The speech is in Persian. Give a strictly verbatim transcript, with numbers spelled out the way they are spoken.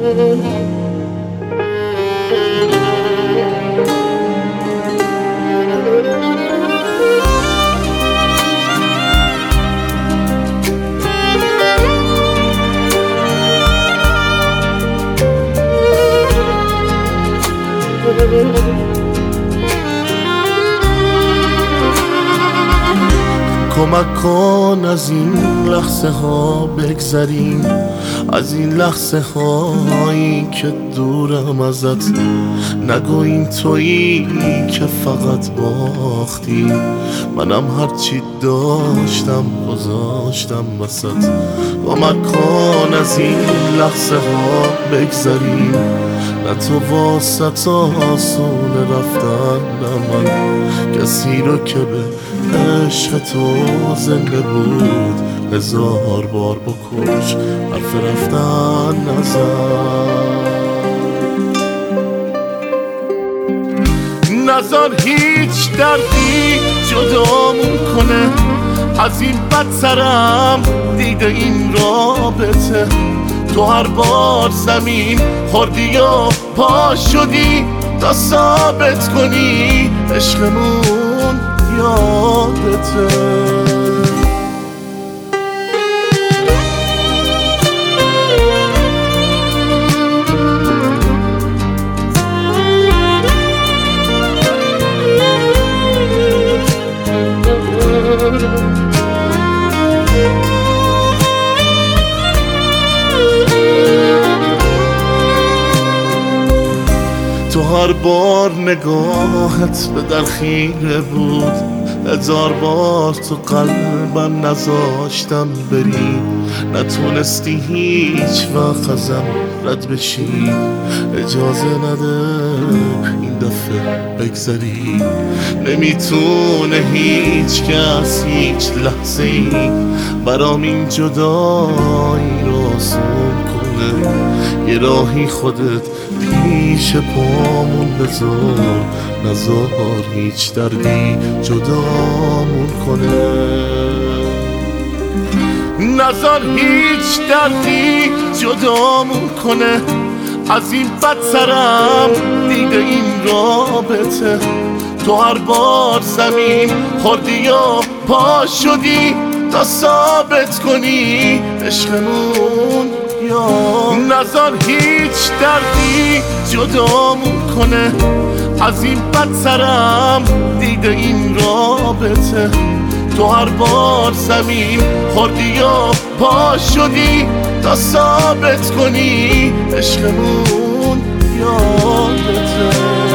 کمک کن از این لحظه ها بگذریم، از این لحظه هایی که دورم ازت. نگو این تویی که فقط باختی، منم هرچی داشتم گذاشتم وسط. کمک کن از این لحظه ها بگذریم، نه تو واسط آسون رفتن، نه من کسی رو که به عشق تو زنده بود هزار بار بکش، حرف رفتن نزن. نزار هیچ دردی جدامون کنه از این بدترم دیده این رابطه. تو هر بار زمین خوردی و پا شدی تا ثابت کنی عشقمون یادته. تو هر بار نگاهت به در خیره بود، هزار بار تو قلبم نذاشتم بری. نتونستی هیچ وقت ازم رد بشی، اجازه نده این دفعه بگذری. نمیتونه هیچ کس هیچ لحظه ای برام این جدایی رو آسون کنه. یه راهی خودت پیش پامون بذار، نذار هیچ دردی جدامون کنه. نذار هیچ دردی جدامون کنه از این بدترم دیده این رابطه. تو هر بار زمین خوردی و پا شدی تا ثابت کنی عشقمون یا. نذار هیچ دردی جدامون کنه از این بدترم دیده این رابطه. تو هر بار زمین خوردی و پا شدی تا ثابت کنی عشقمون یادته.